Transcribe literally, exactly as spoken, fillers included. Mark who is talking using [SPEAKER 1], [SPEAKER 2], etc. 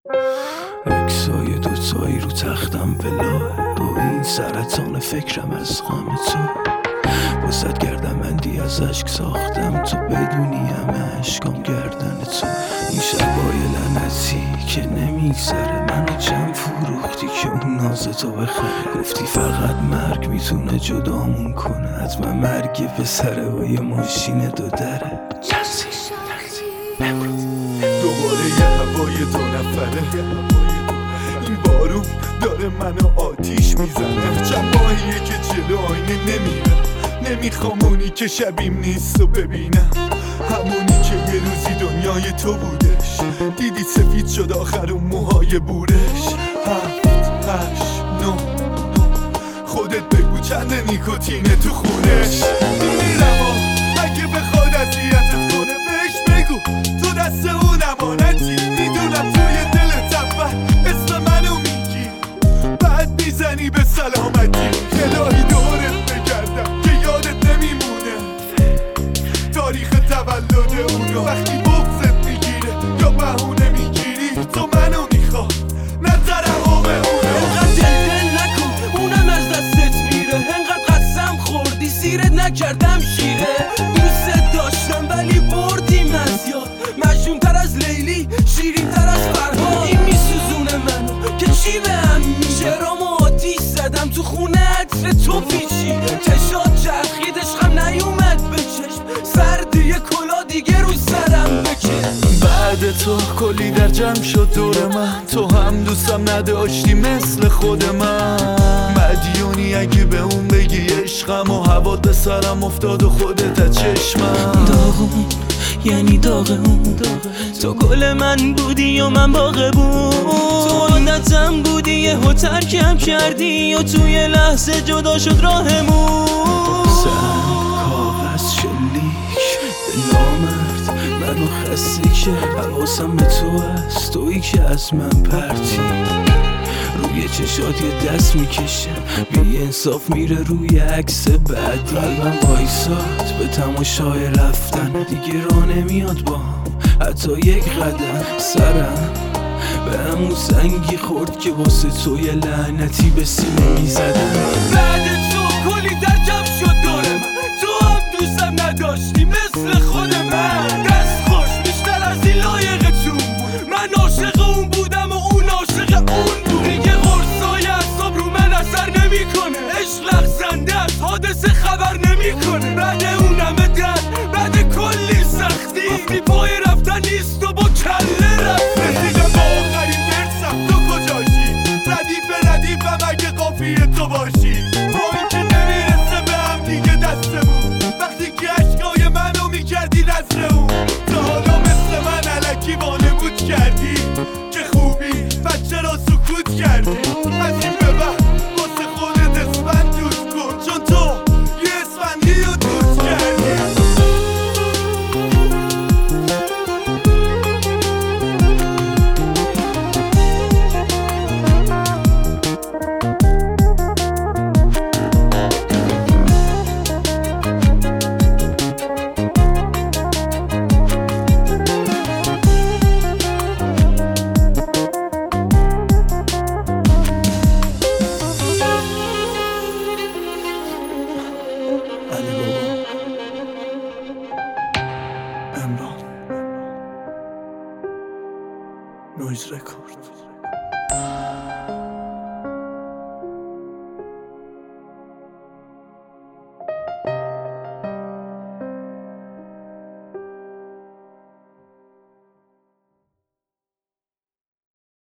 [SPEAKER 1] اکسای دوتایی رو تختم ولاه با این سرطان فکرم از غم تو واسد گردم مندی از عشق ساختم تو بدونی همه عشقام گردن تو این شبای لعنتی که نمیگذره منو چند فروختی که اون ناز تو بخره گفتی فقط مرگ میتونه جدامون کنه حتما مرگ پسره و یه ماشین دو دره
[SPEAKER 2] دوباره یه هوای دو نفره این بارون داره منو آتیش میزنه چند ماهیه که جلو آینه نمیره نمیخوام اونی که شبیم نیست و ببینم همونی که یه روزی دنیای تو بودش دیدی سفید شد آخر اون موهای بورش هفت هشت نو خودت بگو چند نیکوتینه تو خونش میرم و اگه بخواد اذیتت کنه بهش بگو تو دست اون امانتی میدونم توی دلت اول اسم منو میگی بعد میزنی به سلامتی الهی دورت بگردم که یادت نمیمونه تاریخ تولد اونو وقتی بغضت میگیره یا بهونه میگیری تو منو میخواد نه ترحم اونو
[SPEAKER 3] انقدر دل دل نکن اونم از دستت میره انقدر قسم خوردی سیرت نکردم شیره دوست داشتم ولی بردیم از یاد مجنون تر از لیلی شیرین تر از فرهاد این میسوزونه منو که چی بهم میشه رامو آتیش زدم تو خونه عطر تو پیچی چشات چرخید عشقم نیومد به چشم سردی کلا دیگه رو سرم بکش
[SPEAKER 2] بعد تو کلی در جمع شد دور من تو هم دوستم نداشتی مثل خود من مدیونی اگه به اون بگی عشقم و هوات به سرم افتاد و خودت از چشمم
[SPEAKER 3] داغون یعنی داغون تو گل من بودی و من باغبون تو عادتم بودی یه ها ترکم کردی و توی لحظه جدا شد راهمون
[SPEAKER 1] سر کاغذ شلیک به نامرد منو خسته کرد حواسم به تو هست تویی که از من پرتی روی چشات یه دست میکشه بی انصاف میره روی عکس بعدی قلبم وایساد به تماشای رفتن دیگه راه نمیاد با هم حتی یک قدم سرم به همون سنگی خورد که واسه تو یه لعنتی به سینه میزدم
[SPEAKER 3] بعد تو کلی در جمع شد دور من تو هم دوستم نداشتی مثل خود من دست خوش بیشتر از این لایقتون بود من عاشق اون بودم و اون عاشق اون بود دیگه قرصای اعصاب رو من اثر نمیکنه عشق لغزنده از حادثه خبر نمیکنه بعد اون همه درد بعد کلی سختی گفتی پای رفتن نیست و با کله رفتی
[SPEAKER 2] رسیدم با آخرین درسم تو کجاشی ردیف ردیفم اگه قافیه تو باشی با این که نمیرسه به هم دیگه دستمون وقتی که عشقای منو میکردی نزد اون تا حالا مثل من علکی وانمود کردی که خوبی بچه را سکوت کردی از این به بعد واسه خودت اسفند دوست کن چون تو یه اسفندی رو دوست کردی علی بابا امران نویز رکورد